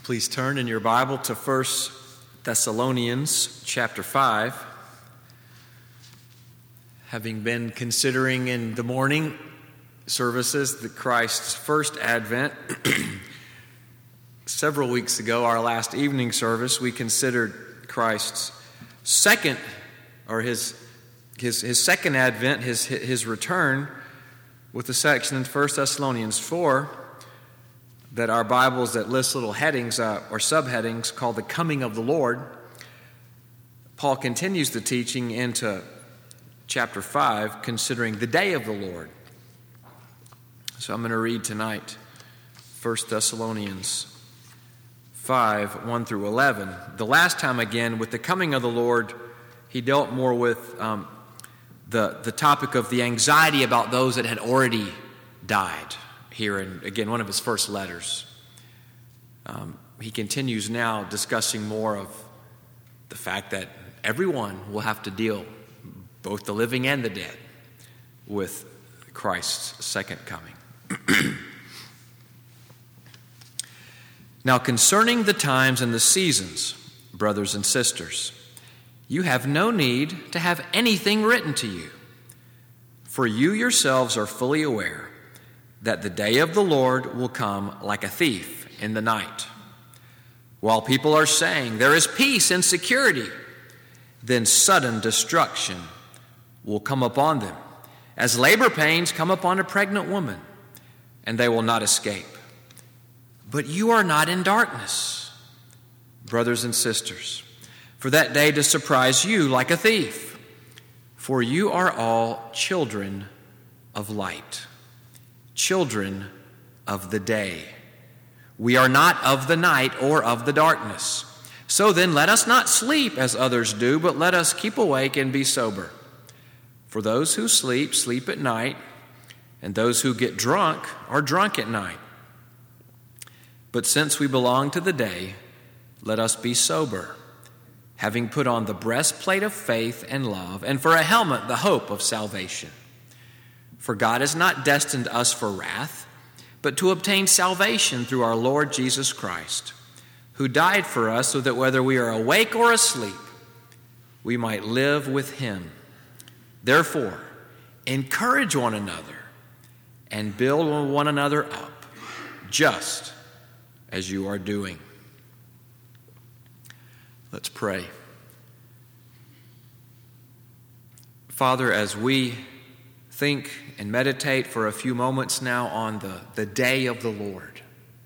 Please turn in your Bible to 1 Thessalonians chapter 5. Having been considering in the morning services the Christ's first advent, several weeks ago, our last evening service, we considered Christ's second, or his second advent, his return, with the section in 1 Thessalonians 4 that our Bibles that list little headings or subheadings called the coming of the Lord. Paul continues the teaching into chapter 5, considering the day of the Lord. So I'm going to read tonight 1 Thessalonians 5, 1 through 11. The last time, again, with the coming of the Lord, he dealt more with the topic of the anxiety about those that had already died. Here in, again, one of his first letters. He continues now discussing more of the fact that everyone will have to deal, both the living and the dead, with Christ's second coming. Now, concerning the times and the seasons, brothers and sisters, you have no need to have anything written to you, for you yourselves are fully aware that the day of the Lord will come like a thief in the night. While people are saying there is peace and security, then sudden destruction will come upon them, as labor pains come upon a pregnant woman, and they will not escape. But you are not in darkness, brothers and sisters, for that day to surprise you like a thief, for you are all children of light, children of the day. We are not of the night or of the darkness. So then let us not sleep as others do, but let us keep awake and be sober. For those who sleep, sleep at night, and those who get drunk are drunk at night. But since we belong to the day, let us be sober, having put on the breastplate of faith and love, and for a helmet the hope of salvation. For God has not destined us for wrath, but to obtain salvation through our Lord Jesus Christ, who died for us so that whether we are awake or asleep, we might live with him. Therefore, encourage one another and build one another up, just as you are doing. Let's pray. Father, as we think and meditate for a few moments now on the day of the Lord,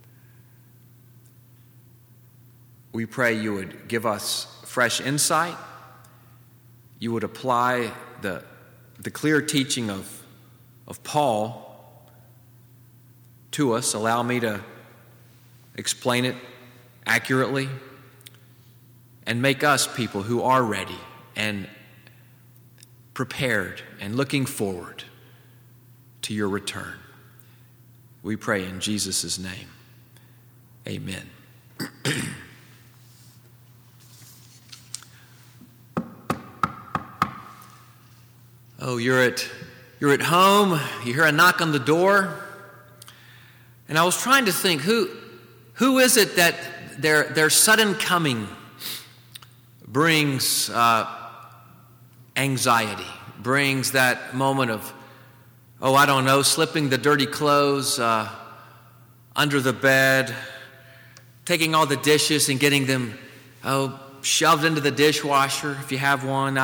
we pray you would give us fresh insight. You would apply the clear teaching of Paul to us. Allow me to explain it accurately and make us people who are ready and prepared and looking forward to your return. We pray in Jesus' name. Amen. Oh, you're at home, you hear a knock on the door, and I was trying to think, who is it that their sudden coming brings anxiety, brings that moment of, I don't know, slipping the dirty clothes under the bed, taking all the dishes and getting them shoved into the dishwasher if you have one.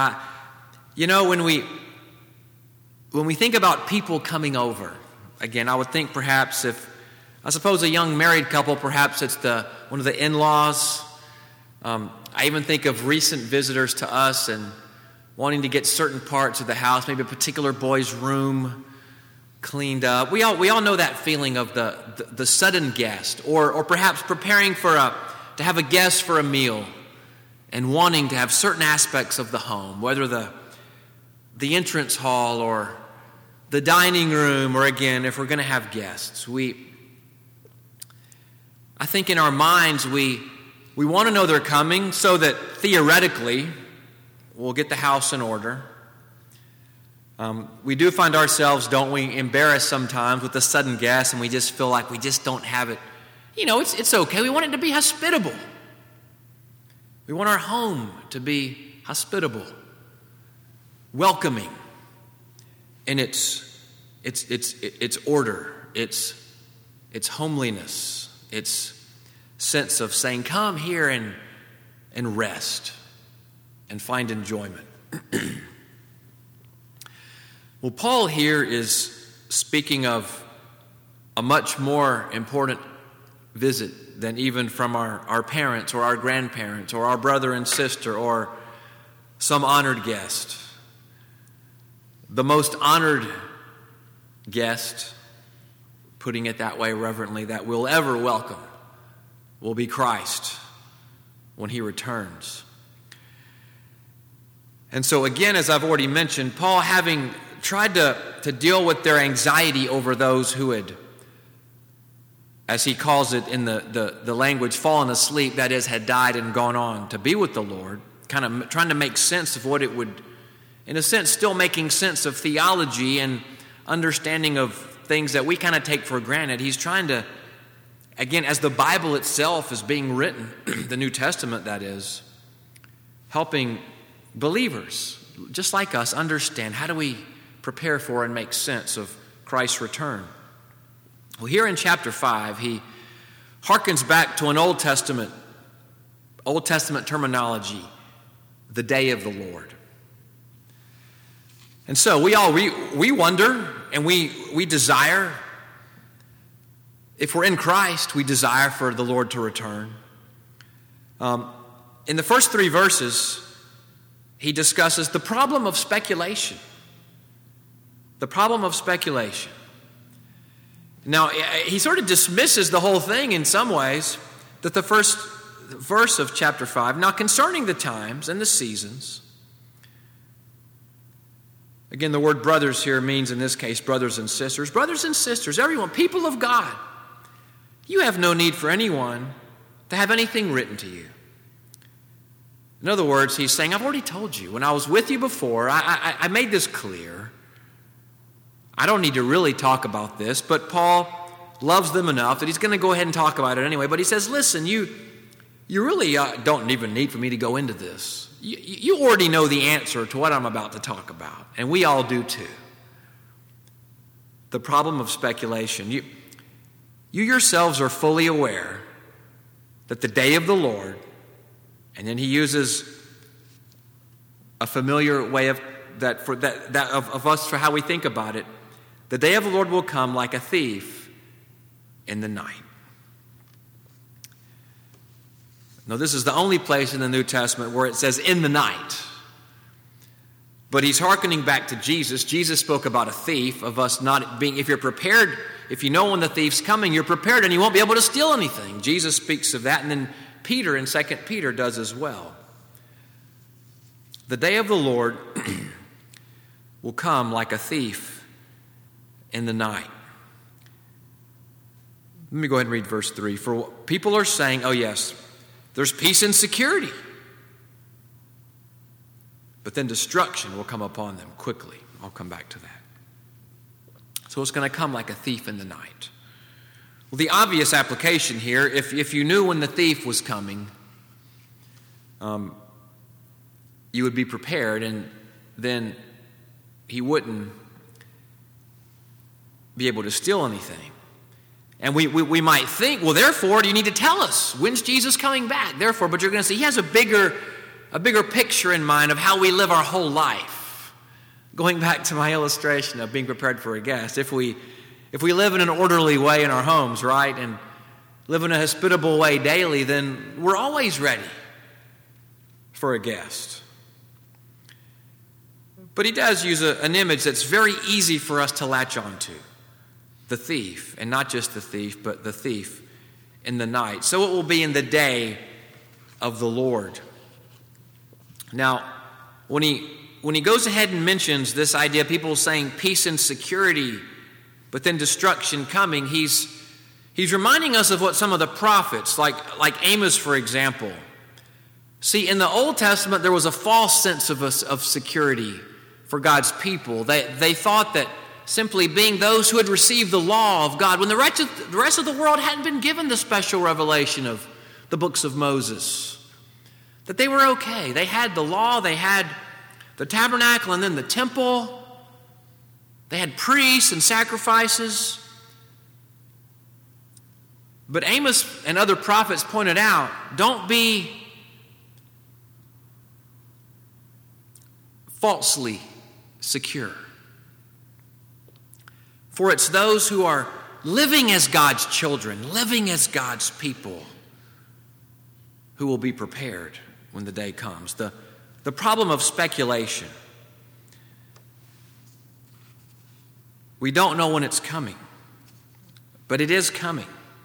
When we think about people coming over, again, I would think perhaps I suppose a young married couple, perhaps it's one of the in-laws. I even think of recent visitors to us and wanting to get certain parts of the house, maybe a particular boy's room cleaned up. We all know that feeling of the sudden guest, or perhaps preparing to have a guest for a meal and wanting to have certain aspects of the home, whether the entrance hall or the dining room, or again, if we're going to have guests. I think in our minds we want to know they're coming so that theoretically we'll get the house in order. We do find ourselves, don't we, embarrassed sometimes with the sudden guest, and we just feel like we just don't have it it's okay. We want it to be hospitable. We want our home to be hospitable, welcoming in its order, its homeliness, its sense of saying, come here and rest and find enjoyment. Well, Paul here is speaking of a much more important visit than even from our parents or our grandparents or our brother and sister or some honored guest. The most honored guest, putting it that way reverently, that we'll ever welcome will be Christ when he returns. And so again, as I've already mentioned, Paul, having tried to deal with their anxiety over those who had, as he calls it in the language, fallen asleep, that is, had died and gone on to be with the Lord, kind of trying to make sense of what it would, in a sense, still making sense of theology and understanding of things that we kind of take for granted. He's trying to, again, as the Bible itself is being written, the New Testament that is, helping believers, just like us, understand how do we prepare for and make sense of Christ's return. Well, here in chapter 5, he harkens back to an Old Testament terminology, the day of the Lord. And so we wonder and we desire, if we're in Christ, we desire for the Lord to return. In the first 3 verses, he discusses the problem of speculation. The problem of speculation. Now, he sort of dismisses the whole thing in some ways, that the first verse of chapter 5, now concerning the times and the seasons. Again, the word brothers here means, in this case, brothers and sisters. Brothers and sisters, everyone, people of God, you have no need for anyone to have anything written to you. In other words, he's saying, I've already told you. When I was with you before, I made this clear. I don't need to really talk about this, but Paul loves them enough that he's going to go ahead and talk about it anyway. But he says, listen, you really don't even need for me to go into this. You already know the answer to what I'm about to talk about, and we all do too. The problem of speculation. You yourselves are fully aware that the day of the Lord, and then he uses a familiar way of us for how we think about it. The day of the Lord will come like a thief in the night. Now, this is the only place in the New Testament where it says in the night. But he's hearkening back to Jesus. Jesus spoke about a thief, of us not being, if you're prepared, if you know when the thief's coming, you're prepared and you won't be able to steal anything. Jesus speaks of that, and then Peter in 2 Peter does as well. The day of the Lord will come like a thief in the night. Let me go ahead and read verse 3. For people are saying, oh yes, there's peace and security. But then destruction will come upon them quickly. I'll come back to that. So it's going to come like a thief in the night. Well, the obvious application here, if you knew when the thief was coming, you would be prepared, and then he wouldn't be able to steal anything. And we might think, well, therefore, you need to tell us, when's Jesus coming back? Therefore, but you're going to see he has a bigger picture in mind of how we live our whole life. Going back to my illustration of being prepared for a guest, if we live in an orderly way in our homes, right, and live in a hospitable way daily, then we're always ready for a guest. But he does use an image that's very easy for us to latch onto. The thief, and not just the thief, but the thief in the night. So it will be in the day of the Lord. Now, when he goes ahead and mentions this idea, people saying peace and security, but then destruction coming, he's reminding us of what some of the prophets, like Amos, for example. See, in the Old Testament, there was a false sense of security for God's people. They thought that simply being those who had received the law of God, when the rest of the world hadn't been given the special revelation of the books of Moses, that they were okay. They had the law, they had the tabernacle, and then the temple. They had priests and sacrifices. But Amos and other prophets pointed out, don't be falsely secure. For it's those who are living as God's children, living as God's people, who will be prepared when the day comes. The problem of speculation. We don't know when it's coming, but it is coming.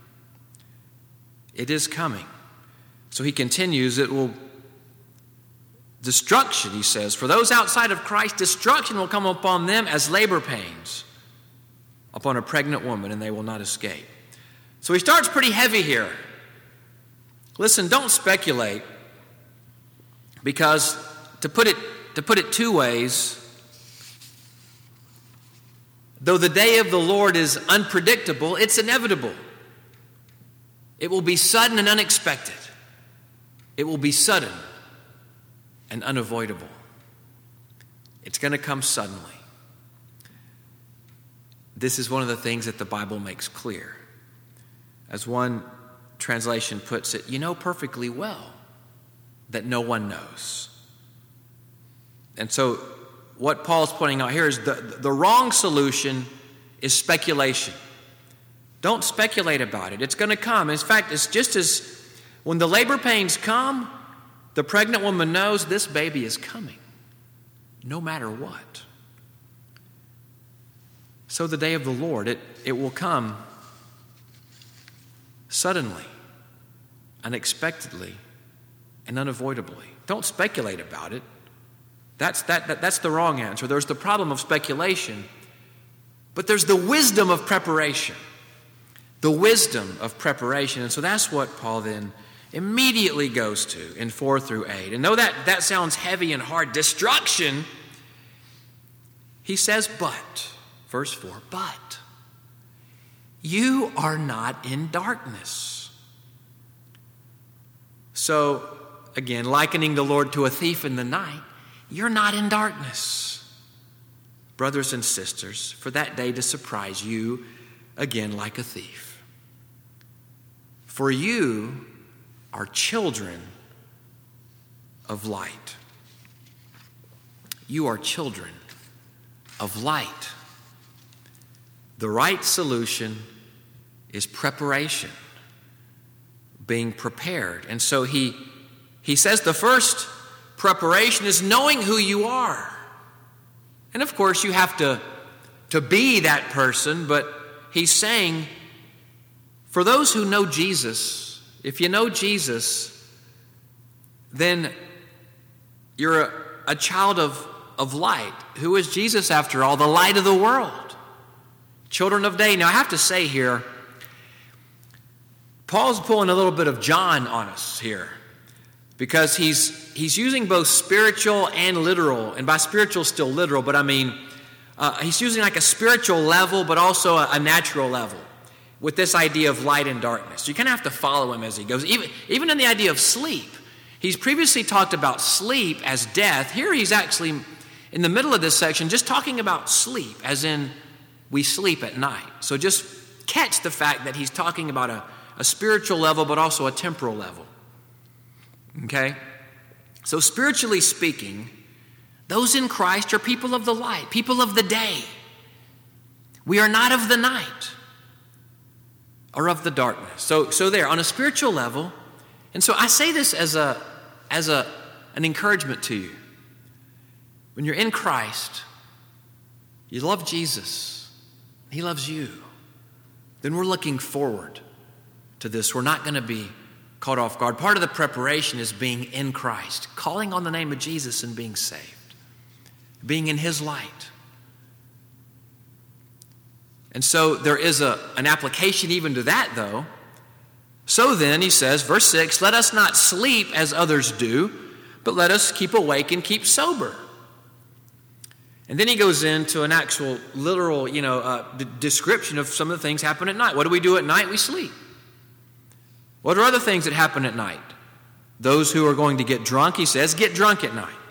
It is coming. So he continues, destruction, he says, for those outside of Christ, destruction will come upon them as labor pains upon a pregnant woman, and they will not escape. So he starts pretty heavy here. Listen, don't speculate, because to put it two ways, though the day of the Lord is unpredictable, it's inevitable. It will be sudden and unexpected. It will be sudden and unavoidable. It's going to come suddenly. This is one of the things that the Bible makes clear. As one translation puts it, you know perfectly well that no one knows. And so what Paul's pointing out here is the wrong solution is speculation. Don't speculate about it. It's going to come. In fact, it's just as when the labor pains come, the pregnant woman knows this baby is coming, no matter what. So the day of the Lord, it will come suddenly, unexpectedly, and unavoidably. Don't speculate about it. That's the wrong answer. There's the problem of speculation, but there's the wisdom of preparation. The wisdom of preparation. And so that's what Paul then immediately goes to in 4 through 8. And though that sounds heavy and hard, destruction, he says, but, verse 4, but you are not in darkness. So, again, likening the Lord to a thief in the night, you're not in darkness, brothers and sisters, for that day to surprise you again like a thief. For you are children of light. You are children of light. The right solution is preparation, being prepared. And so he says the first preparation is knowing who you are. And of course you have to be that person, but he's saying, for those who know Jesus, if you know Jesus, then you're a child of light. Who is Jesus after all? The light of the world. Children of day. Now I have to say here, Paul's pulling a little bit of John on us here, because he's using both spiritual and literal, and by spiritual still literal, but I mean he's using like a spiritual level but also a natural level with this idea of light and darkness. You kind of have to follow him as he goes. Even in the idea of sleep, he's previously talked about sleep as death. Here he's actually in the middle of this section just talking about sleep, as in we sleep at night. So just catch the fact that he's talking about a spiritual level but also a temporal level. Okay? So spiritually speaking, those in Christ are people of the light, people of the day. We are not of the night or of the darkness. So there, on a spiritual level, and so I say this as an encouragement to you. When you're in Christ, you love Jesus, he loves you, then we're looking forward to this. We're not going to be caught off guard. Part of the preparation is being in Christ, calling on the name of Jesus and being saved, being in his light. And so there is an application even to that, though. So then, he says, verse 6, let us not sleep as others do, but let us keep awake and keep sober. And then he goes into an actual literal, description of some of the things happen at night. What do we do at night? We sleep. What are other things that happen at night? Those who are going to get drunk, he says, get drunk at night.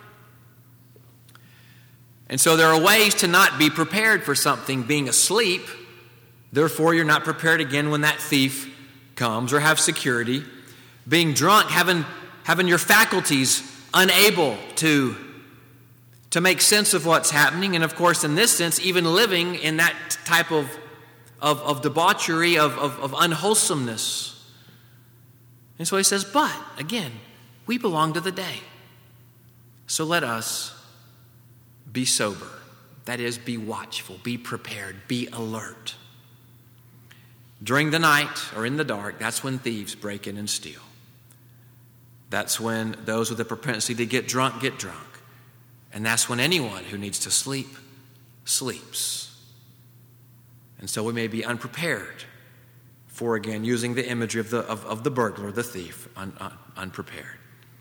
And so there are ways to not be prepared for something being asleep. Therefore, you're not prepared again when that thief comes, or have security. Being drunk, having your faculties unable to make sense of what's happening. And of course, in this sense, even living in that type of debauchery, of unwholesomeness. And so he says, but, again, we belong to the day. So let us be sober. That is, be watchful, be prepared, be alert. During the night or in the dark, that's when thieves break in and steal. That's when those with a propensity to get drunk. And that's when anyone who needs to sleep, sleeps. And so we may be unprepared for, again, using the imagery of the burglar, the thief, unprepared.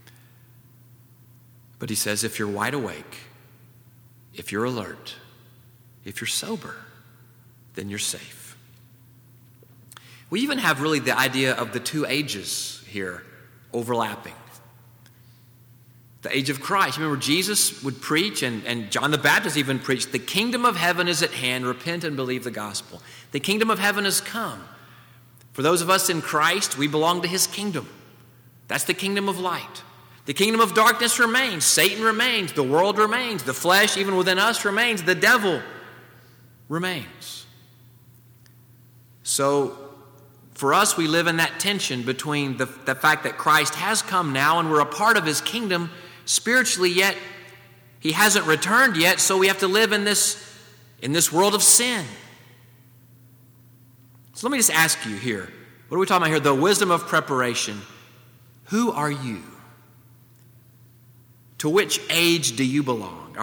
But he says, if you're wide awake, if you're alert, if you're sober, then you're safe. We even have really the idea of the two ages here overlapping. The age of Christ. Remember, Jesus would preach, and John the Baptist even preached, the kingdom of heaven is at hand, repent and believe the gospel. The kingdom of heaven has come. For those of us in Christ, we belong to his kingdom. That's the kingdom of light. The kingdom of darkness remains. Satan remains. The world remains. The flesh, even within us, remains. The devil remains. So, for us, we live in that tension between the fact that Christ has come now and we're a part of his kingdom spiritually, yet he hasn't returned yet, so we have to live in this world of sin. So let me just ask you here, what are we talking about here? The wisdom of preparation. Who are you? To which age do you belong?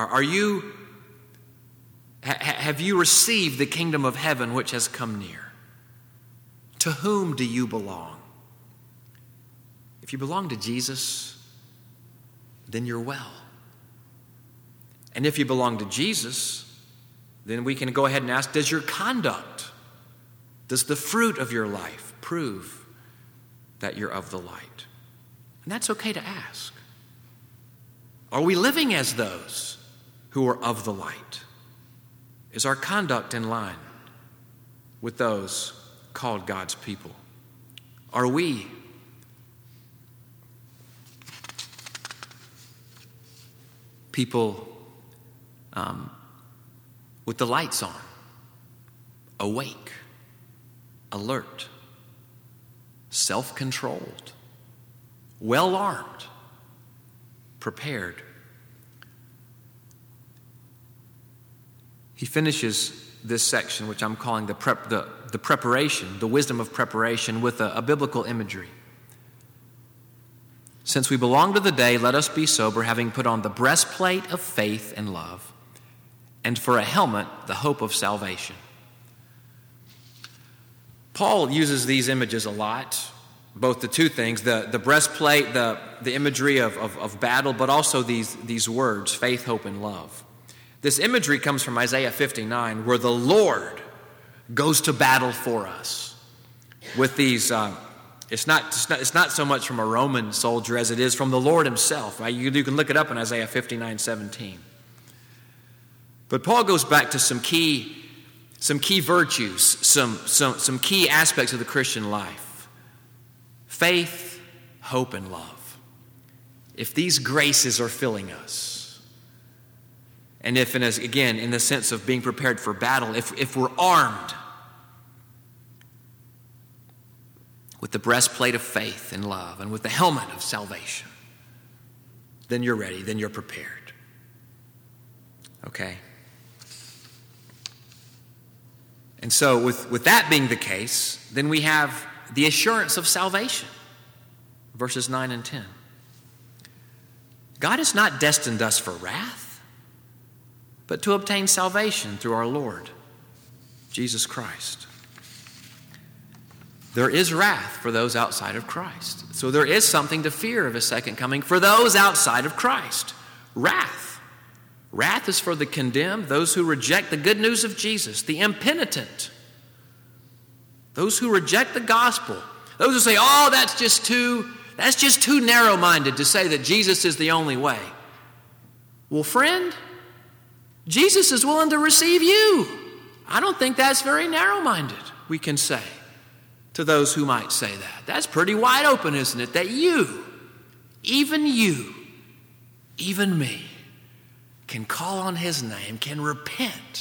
Have you received the kingdom of heaven which has come near? To whom do you belong? If you belong to Jesus, then you're well. And if you belong to Jesus, then we can go ahead and ask, does your conduct, does the fruit of your life prove that you're of the light? And that's okay to ask. Are we living as those who are of the light? Is our conduct in line with those called God's people? Are we people with the lights on, awake, alert, self-controlled, well-armed, prepared? He finishes this section, which I'm calling the preparation, the wisdom of preparation, with a biblical imagery. Since we belong to the day, let us be sober, having put on the breastplate of faith and love, and for a helmet, the hope of salvation. Paul uses these images a lot, both the two things, the breastplate, the imagery of battle, but also these words, faith, hope, and love. This imagery comes from Isaiah 59, where the Lord goes to battle for us with these. It's not so much from a Roman soldier as it is from the Lord himself. Right? You can look it up in Isaiah 59:17. But Paul goes back to some key virtues, some key aspects of the Christian life: faith, hope, and love. If these graces are filling us, and if, again, in the sense of being prepared for battle, if we're armed with the breastplate of faith and love and with the helmet of salvation, then you're ready, then you're prepared. Okay? And so with that being the case, then we have the assurance of salvation, verses 9 and 10. God has not destined us for wrath, but to obtain salvation through our Lord, Jesus Christ. There is wrath for those outside of Christ. So there is something to fear of his second coming for those outside of Christ. Wrath. Wrath is for the condemned, those who reject the good news of Jesus, the impenitent, those who reject the gospel, those who say, oh, that's just too narrow-minded to say that Jesus is the only way. Well, friend, Jesus is willing to receive you. I don't think that's very narrow-minded, we can say, to those who might say that. That's pretty wide open, isn't it? That you, even me, can call on his name, can repent,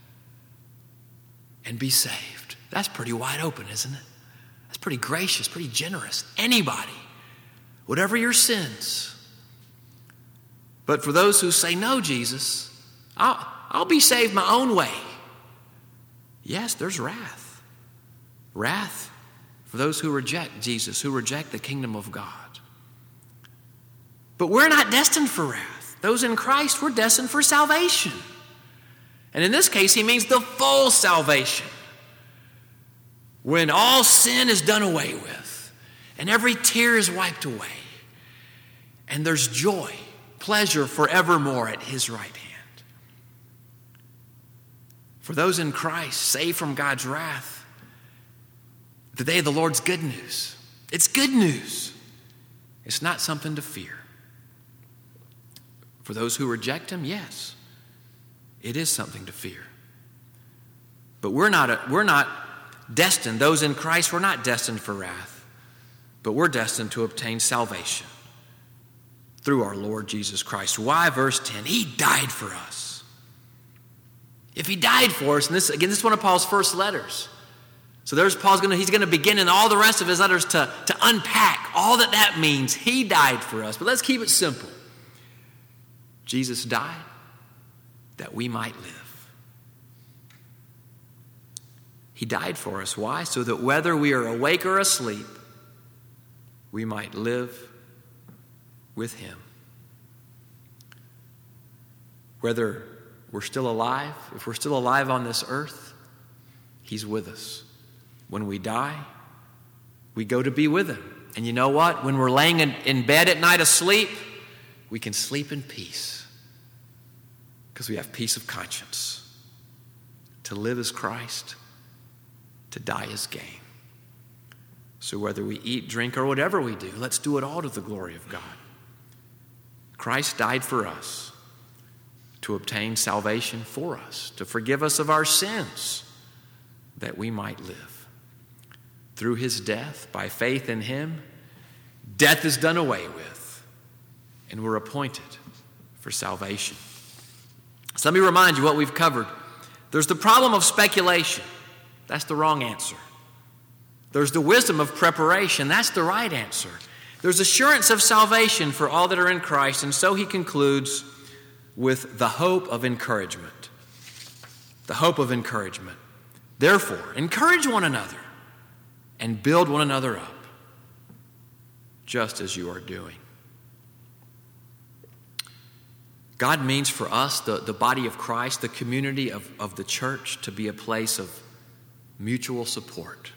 and be saved. That's pretty wide open, isn't it? That's pretty gracious, pretty generous. Anybody, whatever your sins. But for those who say, no, Jesus, I'll be saved my own way. Yes, there's wrath. Wrath for those who reject Jesus, who reject the kingdom of God. But we're not destined for wrath. Those in Christ, we're destined for salvation. And in this case, he means the full salvation. When all sin is done away with, and every tear is wiped away, and there's joy, pleasure forevermore at his right hand. For those in Christ, saved from God's wrath, the day of the Lord's good news. It's good news. It's not something to fear. For those who reject him, yes, it is something to fear. But we're not destined, those in Christ, we're not destined for wrath, but we're destined to obtain salvation through our Lord Jesus Christ. Why? Verse 10, he died for us. If he died for us, and this is one of Paul's first letters. So he's going to begin in all the rest of his letters to unpack all that means. He died for us. But let's keep it simple. Jesus died that we might live. He died for us. Why? So that whether we are awake or asleep, we might live with him. Whether we're still alive, if we're still alive on this earth, he's with us. When we die, we go to be with him. And you know what? When we're laying in bed at night asleep, we can sleep in peace because we have peace of conscience. To live as Christ, to die as gain. So whether we eat, drink, or whatever we do, let's do it all to the glory of God. Christ died for us to obtain salvation for us, to forgive us of our sins, that we might live. Through his death, by faith in him, death is done away with, and we're appointed for salvation. So let me remind you what we've covered. There's the problem of speculation. That's the wrong answer. There's the wisdom of preparation. That's the right answer. There's assurance of salvation for all that are in Christ, and so he concludes with the hope of encouragement. The hope of encouragement. Therefore, encourage one another and build one another up, just as you are doing. God means for us, the body of Christ, the community of the church, to be a place of mutual support,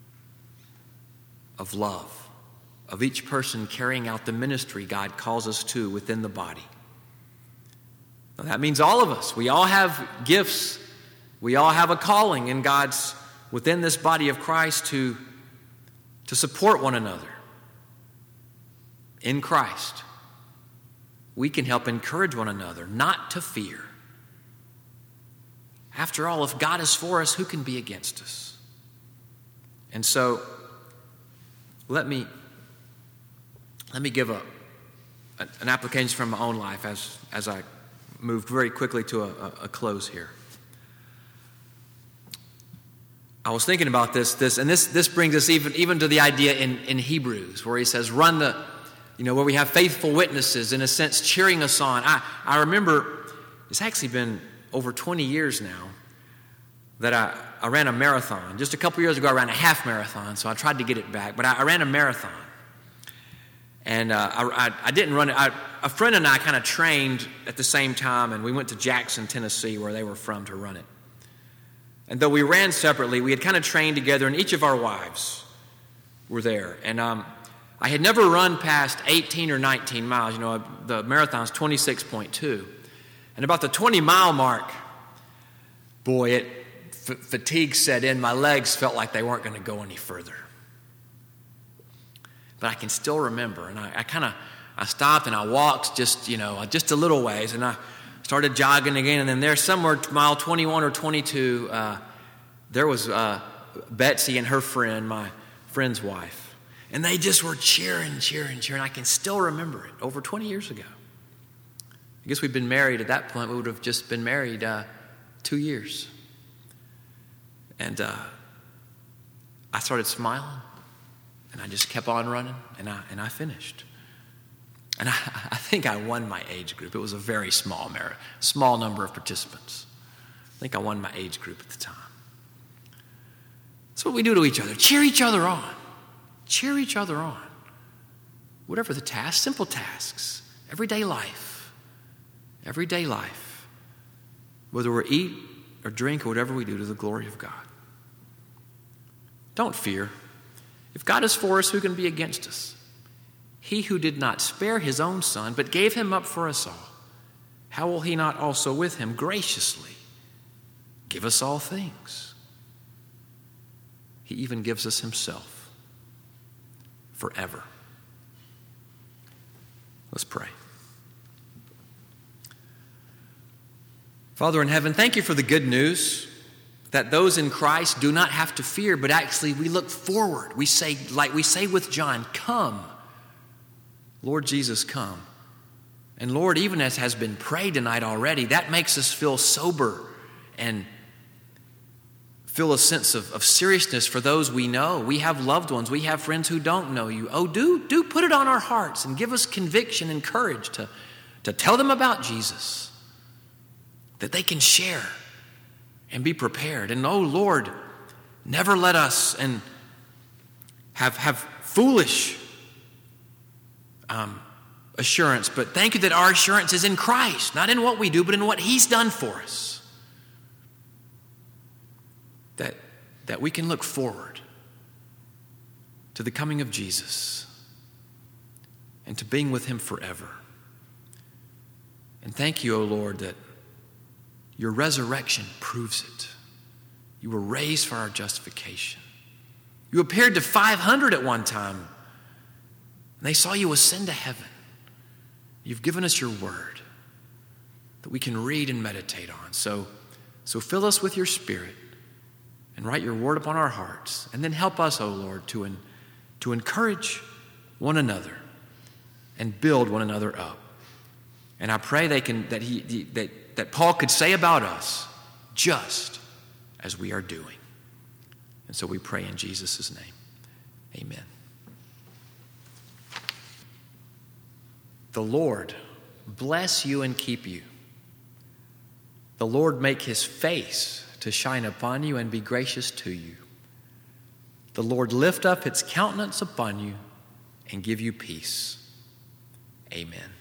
of love, of each person carrying out the ministry God calls us to within the body. Now, that means all of us. We all have gifts. We all have a calling in God's, within this body of Christ to support one another in Christ. We can help encourage one another not to fear. After all, if God is for us, who can be against us? And so, let me give an application from my own life as I moved very quickly to a close here. I was thinking about this, and this brings us even to the idea in Hebrews, where he says, where we have faithful witnesses, in a sense, cheering us on. I remember, it's actually been over 20 years now, that I ran a marathon. Just a couple years ago, I ran a half marathon, so I tried to get it back, but I ran a marathon. And I didn't run it. A friend and I kind of trained at the same time, and we went to Jackson, Tennessee, where they were from, to run it. And though we ran separately, we had kind of trained together, and each of our wives were there. And I had never run past 18 or 19 miles. The marathon's 26.2. And about the 20-mile mark, boy, fatigue set in. My legs felt like they weren't going to go any further. But I can still remember, and I stopped and I walked just a little ways, and I started jogging again. And then there, somewhere mile 21 or 22, there was Betsy and her friend, my friend's wife, and they just were cheering. I can still remember it, over 20 years ago. I guess we'd been married at that point. We would have just been married 2 years. And I started smiling, and I just kept on running, and I finished. And I think I won my age group. It was a very small number of participants. I think I won my age group at the time. That's what we do to each other. Cheer each other on. Cheer each other on. Whatever the task, simple tasks, everyday life. Everyday life. Whether we eat or drink or whatever we do, to the glory of God. Don't fear. If God is for us, who can be against us? He who did not spare his own son, but gave him up for us all, how will he not also with him graciously give us all things? He even gives us himself forever. Let's pray. Father in heaven, thank you for the good news that those in Christ do not have to fear, but actually we look forward. We say, like we say with John, come. Lord Jesus, come. And Lord, even as has been prayed tonight already, that makes us feel sober and feel a sense of seriousness for those we know. We have loved ones. We have friends who don't know you. Oh, do put it on our hearts and give us conviction and courage to tell them about Jesus, that they can share and be prepared. And oh, Lord, never let us and have foolish assurance, but thank you that our assurance is in Christ, not in what we do, but in what he's done for us. That we can look forward to the coming of Jesus and to being with him forever. And thank you, O Lord, that your resurrection proves it. You were raised for our justification. You appeared to 500 at one time, and they saw you ascend to heaven. You've given us your word that we can read and meditate on. So fill us with your Spirit and write your word upon our hearts. And then help us, O Lord, to encourage one another and build one another up. And I pray that Paul could say about us just as we are doing. And so we pray in Jesus' name. Amen. The Lord bless you and keep you. The Lord make his face to shine upon you and be gracious to you. The Lord lift up its countenance upon you and give you peace. Amen.